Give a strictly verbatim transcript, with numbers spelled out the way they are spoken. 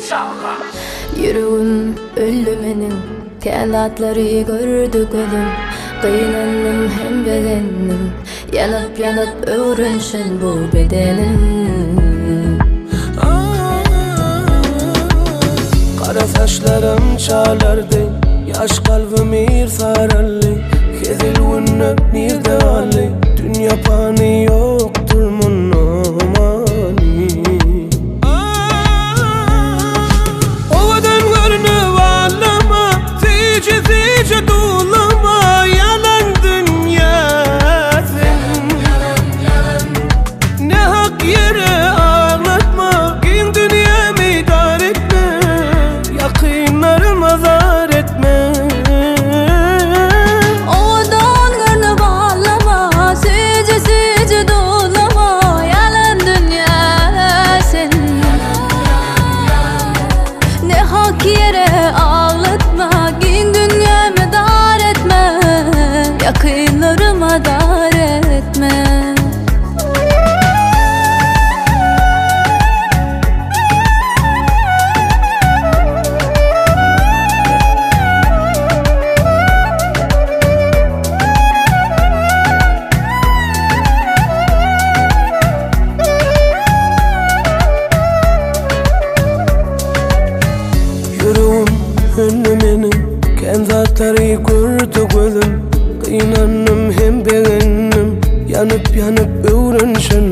Yüreğim öldü menin, kenatları gördü gözüm. Kıynandım hem beğendim, yanıp yanıp öğrenşin bu bedenim. Kara saçlarım çalardı, yaş kalbim irfarallı. Kezil unne nirde alli, dünya pani yoktur munnomani. Ovadan görünü vallama, zici zici dulama. Yalan dünya sen, ne hak yere ağlatma. Kin dünyamı dar etme, yakınlarıma zar etme. Yakınlarıma dar etme. Yüreğim hünnü benim, kenzatları gördü gözüm. Kıynandım hem beğendim, yanıp yanıp öğrenşen